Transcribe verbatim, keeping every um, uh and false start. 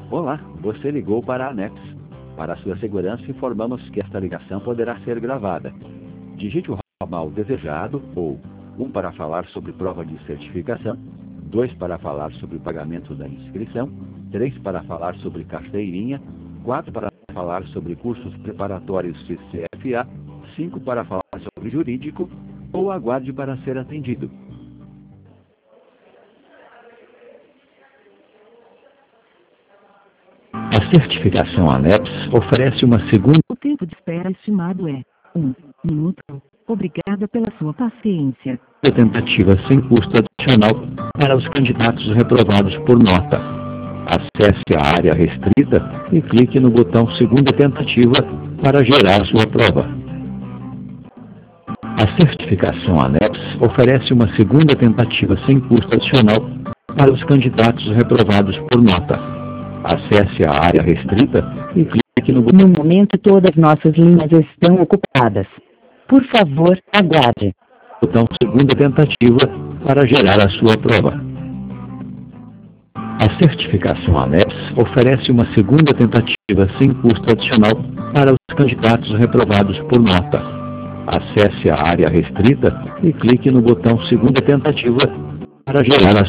Olá, você ligou para a ANEPS. Para sua segurança, informamos que esta ligação poderá ser gravada. Digite o ramal desejado ou um para falar sobre prova de certificação, dois para falar sobre pagamento da inscrição, três para falar sobre carteirinha, quatro para falar sobre cursos preparatórios de C F A, cinco para falar sobre jurídico ou aguarde para ser atendido. A certificação ANEPS oferece uma segunda... O tempo de espera estimado é um minuto. Obrigada pela sua paciência. Tentativa sem custo adicional para os candidatos reprovados por nota. Acesse a área restrita e clique no botão Segunda Tentativa para gerar sua prova. A certificação ANEPS oferece uma segunda tentativa sem custo adicional para os candidatos reprovados por nota. Acesse a área restrita e clique no botão... No momento, todas nossas linhas estão ocupadas. Por favor, aguarde. Botão Segunda Tentativa para gerar a sua prova. A certificação ANEPS oferece uma segunda tentativa sem custo adicional para os candidatos reprovados por nota. Acesse a área restrita e clique no botão Segunda Tentativa para gerar a